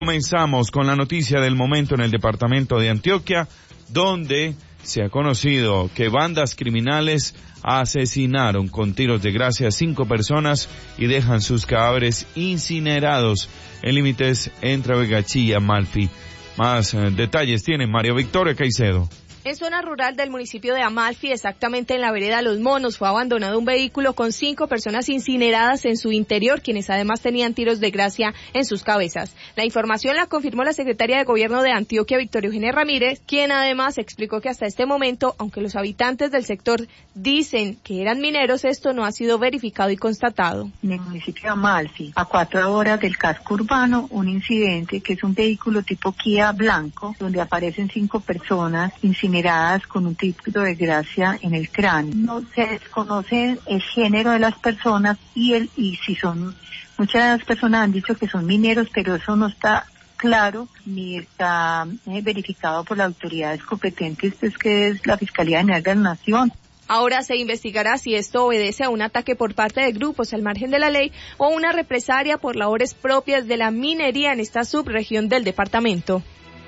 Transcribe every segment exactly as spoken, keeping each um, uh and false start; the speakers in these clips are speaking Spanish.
Comenzamos con la noticia del momento en el departamento de Antioquia, donde se ha conocido que bandas criminales asesinaron con tiros de gracia a cinco personas y dejan sus cadáveres incinerados en límites entre Vegachí y Amalfi. Más eh, detalles tiene María Victoria Caicedo. En zona rural del municipio de Amalfi, exactamente en la vereda Los Monos, fue abandonado un vehículo con cinco personas incineradas en su interior, quienes además tenían tiros de gracia en sus cabezas. La información la confirmó la secretaria de Gobierno de Antioquia, Victoria Eugenia Ramírez, quien además explicó que hasta este momento, aunque los habitantes del sector dicen que eran mineros, esto no ha sido verificado y constatado. En el municipio de Amalfi, a cuatro horas del casco urbano, un incidente que es un vehículo tipo Kia blanco, donde aparecen cinco personas incineradas con un tiro de gracia en el cráneo. No se desconoce el género de las personas y el y si son, muchas de las personas han dicho que son mineros, pero eso no está claro ni está eh, verificado por las autoridades competentes, pues que es la Fiscalía General de la Nación. Ahora se investigará si esto obedece a un ataque por parte de grupos al margen de la ley o una represalia por labores propias de la minería en esta subregión del departamento.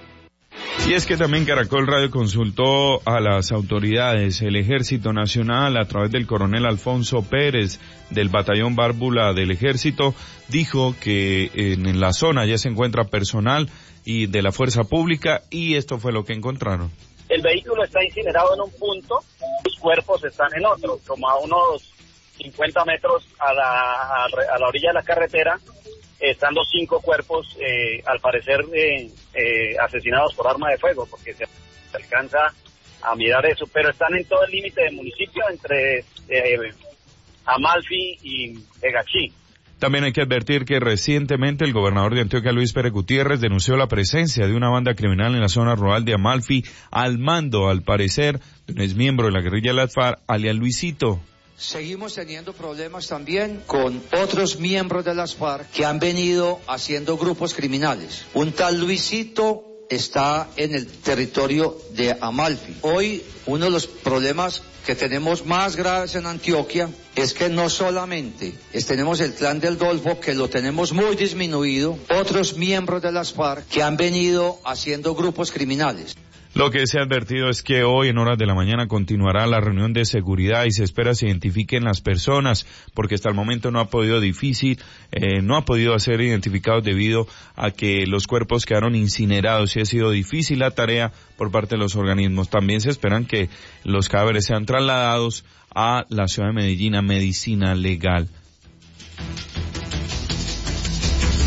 Y es que también Caracol Radio consultó a las autoridades. El Ejército Nacional, a través del coronel Alfonso Pérez del Batallón Bárbula del Ejército, dijo que en, en la zona ya se encuentra personal y de la Fuerza Pública, y esto fue lo que encontraron. El vehículo está incinerado en un punto, los cuerpos están en otro, como a unos cincuenta metros a la, a la orilla de la carretera. Están los cinco cuerpos, eh, al parecer, eh, eh, asesinados por arma de fuego, porque se, se alcanza a mirar eso, pero están en todo el límite del municipio, entre eh, Amalfi y Vegachí. También hay que advertir que recientemente el gobernador de Antioquia, Luis Pérez Gutiérrez, denunció la presencia de una banda criminal en la zona rural de Amalfi, al mando, al parecer, de un exmiembro de la guerrilla de las FARC, alias Luisito. Seguimos teniendo problemas también con otros miembros de las FARC que han venido haciendo grupos criminales. Un tal Luisito está en el territorio de Amalfi. Hoy uno de los problemas que tenemos más graves en Antioquia es que no solamente tenemos el Clan del Golfo, que lo tenemos muy disminuido, otros miembros de las FARC que han venido haciendo grupos criminales. Lo que se ha advertido es que hoy en horas de la mañana continuará la reunión de seguridad y se espera se identifiquen las personas, porque hasta el momento no ha podido difícil, eh, no ha podido ser identificados debido a que los cuerpos quedaron incinerados y ha sido difícil la tarea por parte de los organismos. También se esperan que los cadáveres sean trasladados a la ciudad de Medellín a medicina legal.